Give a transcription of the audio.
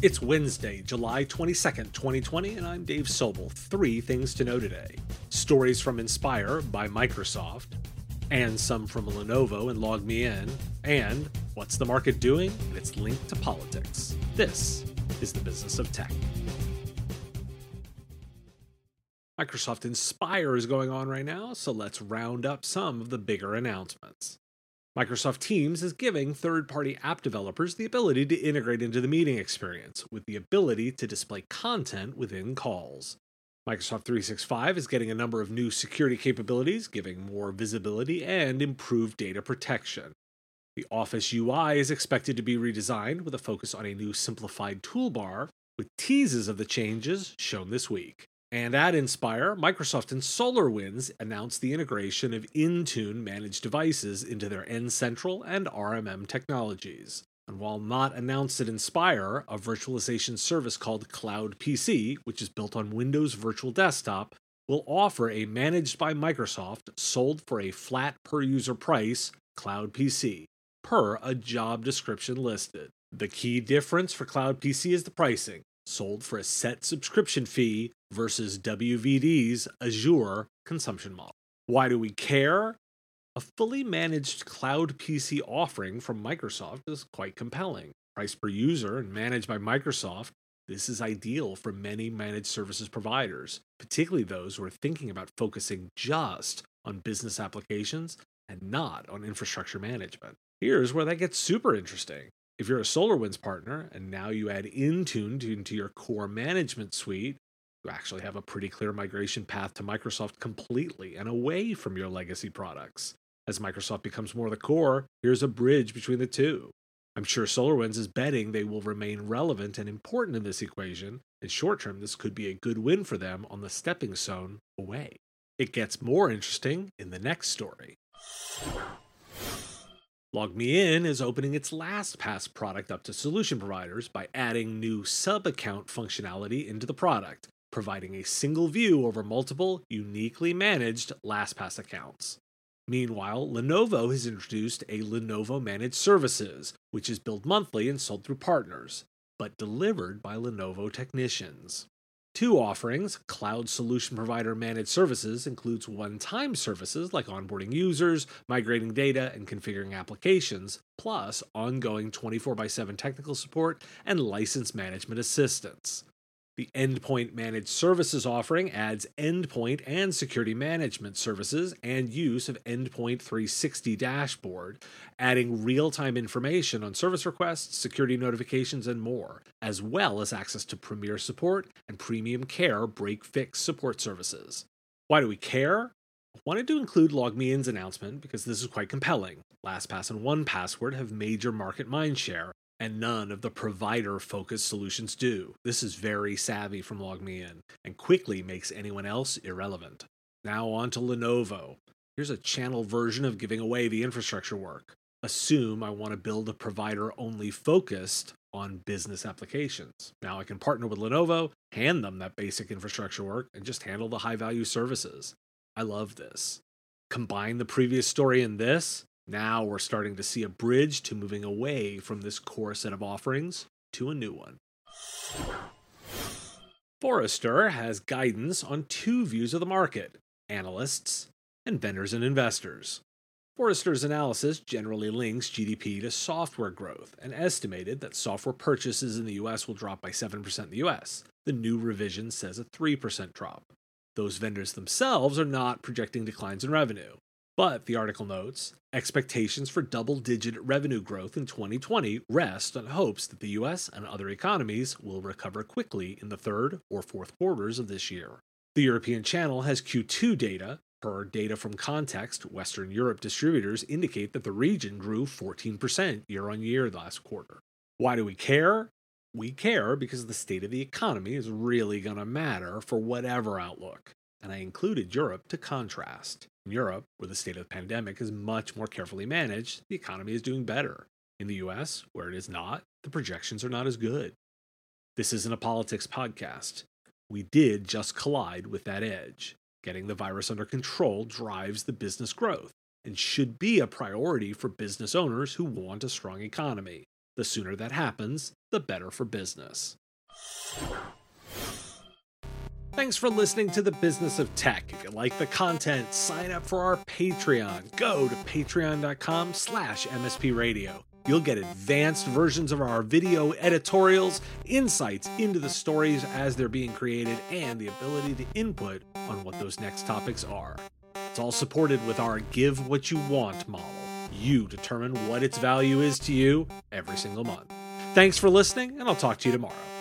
It's Wednesday, July 22nd, 2020, and I'm Dave Sobel. 3 things to know today. Stories from Inspire by Microsoft, and some from Lenovo and LogMeIn, and what's the market doing and its link to politics. This is the business of tech. Microsoft Inspire is going on right now, so let's round up some of the bigger announcements. Microsoft Teams is giving third-party app developers the ability to integrate into the meeting experience, with the ability to display content within calls. Microsoft 365 is getting a number of new security capabilities, giving more visibility and improved data protection. The Office UI is expected to be redesigned with a focus on a new simplified toolbar, with teases of the changes shown this week. And at Inspire, Microsoft and SolarWinds announced the integration of Intune managed devices into their N-Central and RMM technologies. And while not announced at Inspire, a virtualization service called Cloud PC, which is built on Windows Virtual Desktop, will offer a managed by Microsoft, sold for a flat per user price, Cloud PC, per a job description listed. The key difference for Cloud PC is the pricing, sold for a set subscription fee versus WVD's Azure consumption model. Why do we care? A fully managed Cloud PC offering from Microsoft is quite compelling. Price per user and managed by Microsoft, this is ideal for many managed services providers, particularly those who are thinking about focusing just on business applications and not on infrastructure management. Here's where that gets super interesting. If you're a SolarWinds partner and now you add Intune into your core management suite, you actually have a pretty clear migration path to Microsoft completely and away from your legacy products. As Microsoft becomes more the core, here's a bridge between the two. I'm sure SolarWinds is betting they will remain relevant and important in this equation. In short term, this could be a good win for them on the stepping stone away. It gets more interesting in the next story. LogMeIn is opening its LastPass product up to solution providers by adding new sub-account functionality into the product, providing a single view over multiple, uniquely managed LastPass accounts. Meanwhile, Lenovo has introduced a Lenovo Managed Services, which is billed monthly and sold through partners, but delivered by Lenovo technicians. 2 offerings, Cloud Solution Provider Managed Services, includes one-time services like onboarding users, migrating data, and configuring applications, plus ongoing 24/7 technical support and license management assistance. The Endpoint Managed Services offering adds endpoint and security management services and use of Endpoint 360 dashboard, adding real-time information on service requests, security notifications, and more, as well as access to Premier Support and Premium Care break-fix support services. Why do we care? I wanted to include LogMeIn's announcement because this is quite compelling. LastPass and 1Password have major market mindshare, and none of the provider-focused solutions do. This is very savvy from LogMeIn, and quickly makes anyone else irrelevant. Now on to Lenovo. Here's a channel version of giving away the infrastructure work. Assume I want to build a provider only focused on business applications. Now I can partner with Lenovo, hand them that basic infrastructure work, and just handle the high-value services. I love this. Combine the previous story and this, now we're starting to see a bridge to moving away from this core set of offerings to a new one. Forrester has guidance on 2 views of the market, analysts and vendors and investors. Forrester's analysis generally links GDP to software growth and estimated that software purchases in the US will drop by 7% in the US. The new revision says a 3% drop. Those vendors themselves are not projecting declines in revenue. But, the article notes, expectations for double-digit revenue growth in 2020 rest on hopes that the US and other economies will recover quickly in the 3rd or 4th quarters of this year. The European channel has Q2 data. Per data from Context, Western Europe distributors indicate that the region grew 14% year-on-year last quarter. Why do we care? We care because the state of the economy is really going to matter for whatever outlook. And I included Europe to contrast. In Europe, where the state of the pandemic is much more carefully managed, the economy is doing better. In the US, where it is not, the projections are not as good. This isn't a politics podcast. We did just collide with that edge. Getting the virus under control drives the business growth and should be a priority for business owners who want a strong economy. The sooner that happens, the better for business. Thanks for listening to The Business of Tech. If you like the content, sign up for our Patreon. Go to patreon.com/MSPradio. You'll get advanced versions of our video editorials, insights into the stories as they're being created, and the ability to input on what those next topics are. It's all supported with our Give What You Want model. You determine what its value is to you every single month. Thanks for listening, and I'll talk to you tomorrow.